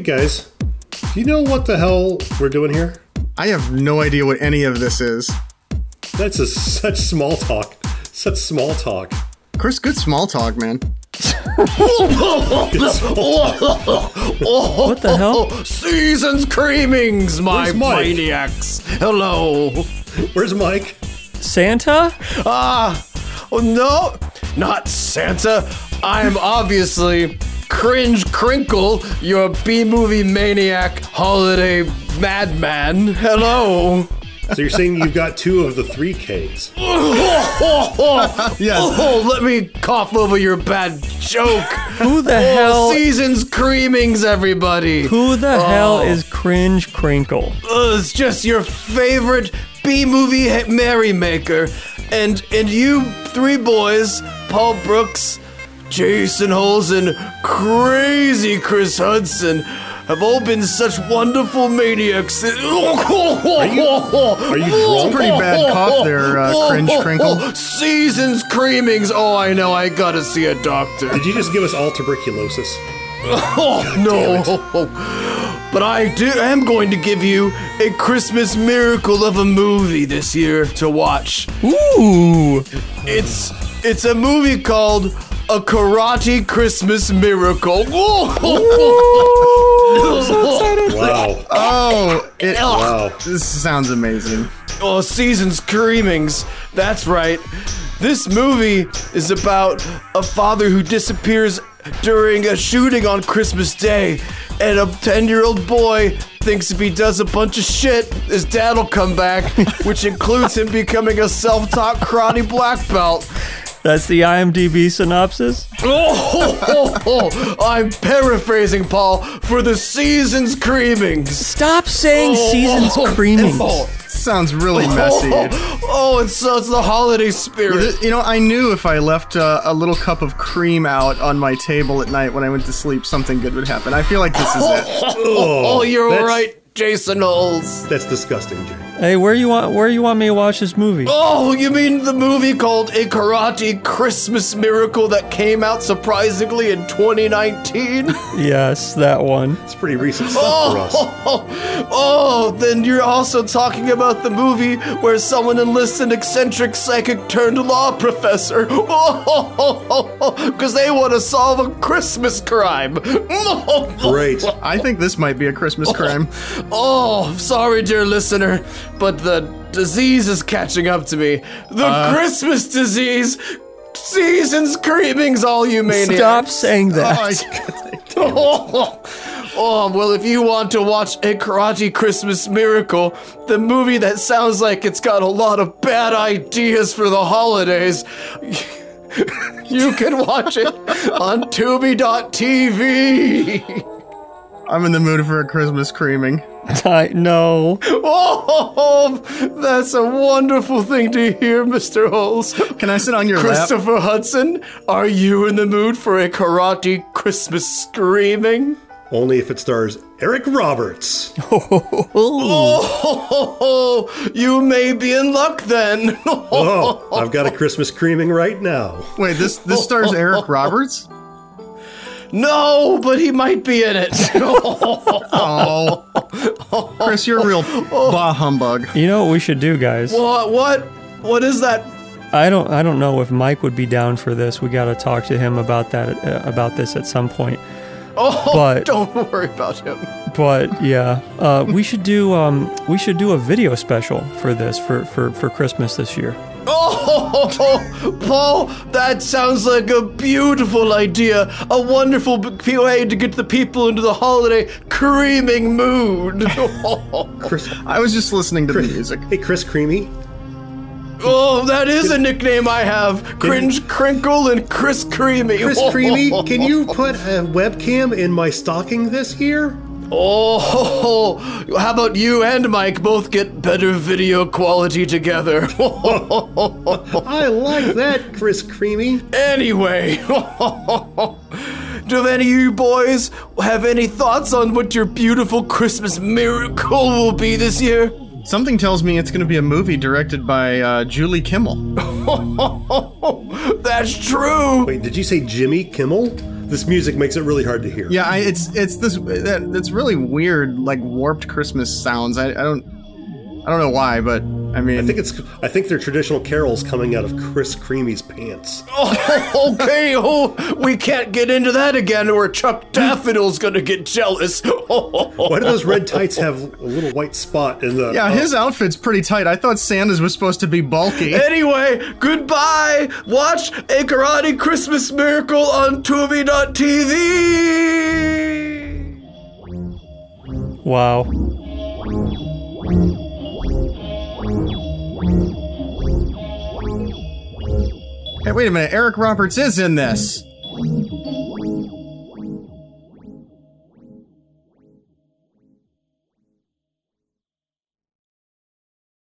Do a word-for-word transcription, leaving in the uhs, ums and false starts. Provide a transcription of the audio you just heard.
guys, do you know what the hell we're doing here? I have no idea what any of this is. That's a, such small talk. Such small talk. Chris, good small talk, man. Good small talk. What the hell? Season's creamings, my Where's Mike? maniacs. Hello. Where's Mike? Santa? Ah, oh no, not Santa. I'm obviously Cringe Crinkle, your B-movie maniac holiday madman. Hello. So you're saying you've got two of the three Ks. Yes. Oh, let me cough over your bad joke. Who the Oh, hell? Season's creamings, everybody. Who the Oh. hell is Cringe Crinkle? Uh, it's just your favorite B-movie hit merrymaker. And and you three boys, Paul Brooks, Jason Holes, and crazy Chris Hudson, have all been such wonderful maniacs. That, are you- are you drunk? Pretty bad cough there, uh, Cringe Crinkle. Season's creamings. Oh, I know. I gotta see a doctor. Did you just give us all tuberculosis? Oh, no. But I do am going to give you a Christmas miracle of a movie this year to watch. Ooh! It's it's a movie called A Karate Christmas Miracle. Wow. Oh, it, Wow. this sounds amazing. Oh, Season's Creamings. That's right. This movie is about a father who disappears during a shooting on Christmas Day, and a ten-year-old boy thinks if he does a bunch of shit, his dad will come back, which includes him becoming a self-taught karate black belt. That's the I M D B synopsis? Oh, oh, oh, I'm paraphrasing, Paul, for the Season's Creamings. Stop saying Oh, Season's oh, Creamings. oh, Sounds really messy. Oh, oh, it's, uh, it's the holiday spirit. You know, I knew if I left uh, a little cup of cream out on my table at night when I went to sleep, something good would happen. I feel like this is it. Oh, you're that's- right, Jason Knowles. That's disgusting, Jay. Hey, where you want where you want me to watch this movie? Oh, you mean the movie called A Karate Christmas Miracle that came out surprisingly in twenty nineteen? Yes, that one. It's pretty recent stuff for us. Oh, oh, then you're also talking about the movie where someone enlists an eccentric psychic turned law professor. Oh, because they want to solve a Christmas crime. Great. I think this might be a Christmas crime. Oh, sorry, dear listener, but the disease is catching up to me. The Uh. Christmas disease. Season's creamings, all you maniacs. Stop saying Oh, that. I- Oh, oh, well, if you want to watch A Karate Christmas Miracle, the movie that sounds like it's got a lot of bad ideas for the holidays, you can watch it on Tubi dot T V. I'm in the mood for a Christmas creaming. I know. Oh, that's a wonderful thing to hear, Mister Holes. Can I sit on your lap? Christopher Hudson, are you in the mood for a Karate Christmas screaming? Only if it stars Eric Roberts. Oh, you may be in luck then. Oh, I've got a Christmas creaming right now. Wait, this this stars Eric Roberts? No, but he might be in it. Oh, Chris, you're a real bah humbug. You know what we should do, guys? What? What? What is that? I don't I don't know if Mike would be down for this. We got to talk to him about that uh, about this at some point. Oh, But- don't worry about him. But yeah, uh, we should do um we should do a video special for this for for for Christmas this year. Oh, Paul, that sounds like a beautiful idea. A wonderful b- way to get the people into the holiday creaming mood. Chris, I was just listening to the music. hey, Chris Creamy. Oh, that is a nickname I have. Cringe Crinkle and Chris Creamy. Chris Creamy, can you put a webcam in my stocking this year? Oh, how about you and Mike both get better video quality together? I like that, Chris Creamy. Anyway, do any of you boys have any thoughts on what your beautiful Christmas miracle will be this year? Something tells me it's going to be a movie directed by uh, Julie Kimmel. That's true. Wait, did you say Jimmy Kimmel? this music makes it really hard to hear. Yeah, I, it's it's this that it's really weird, like warped Christmas sounds. I, I don't I don't know why, but I mean, I think it's I think they're traditional carols coming out of Chris Creamy's pants. Oh, okay. Oh, we can't get into that again, or Chuck Daffodil's gonna get jealous. Why do those red tights have a little white spot in the? yeah, oh. his outfit's pretty tight. I thought Santa's was supposed to be bulky. Anyway, goodbye. Watch A Karate Christmas Miracle on Tubi dot T V. Wow. Hey, wait a minute. Eric Roberts is in this.